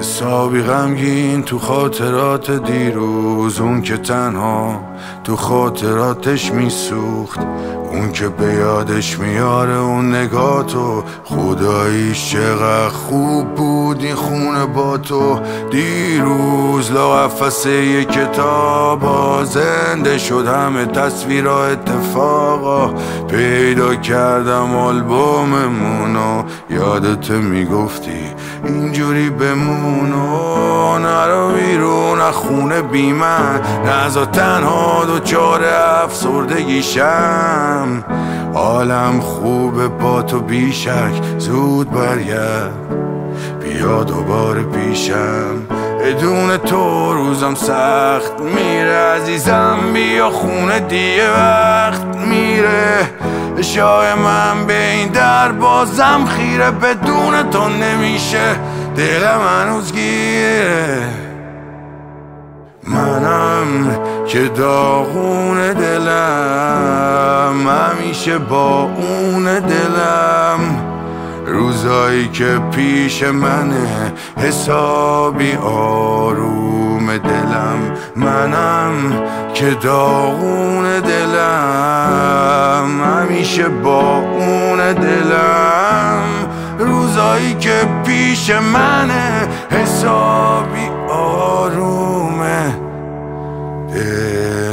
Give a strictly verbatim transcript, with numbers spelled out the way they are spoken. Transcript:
حسابی غمگین تو خاطرات دیروز، اون که تنها تو خاطراتش میسوخت، اون که به یادش میاره اون نگاه تو، خداییش چقدر خوب بود این خونه با تو. دیروز لاقفصه یک کتابا زنده شد، همه تصویرها اتفاقا پیدا کردم آلبوممونو، یادت میگفتی اینجوری بمونو، نرو بیرون از خونه بی من، نزا تنها دوچار افسردگیشم، حالم خوبه با تو بیشک، زود برگرد بیا دوباره پیشم، بدون تو روزم سخت میره، عزیزم بیا خونه دیگه وقت میره، شای من به این در بازم خیره، بدون تو نمیشه دلم هنوز گیره، منم که داغون دلم همیشه با اون دلم، روزایی که پیش منه حسابی آروم دلم، منم که داغون دلم همیشه با اون دلم، روزایی که پیش منه حسابی آروم دلم.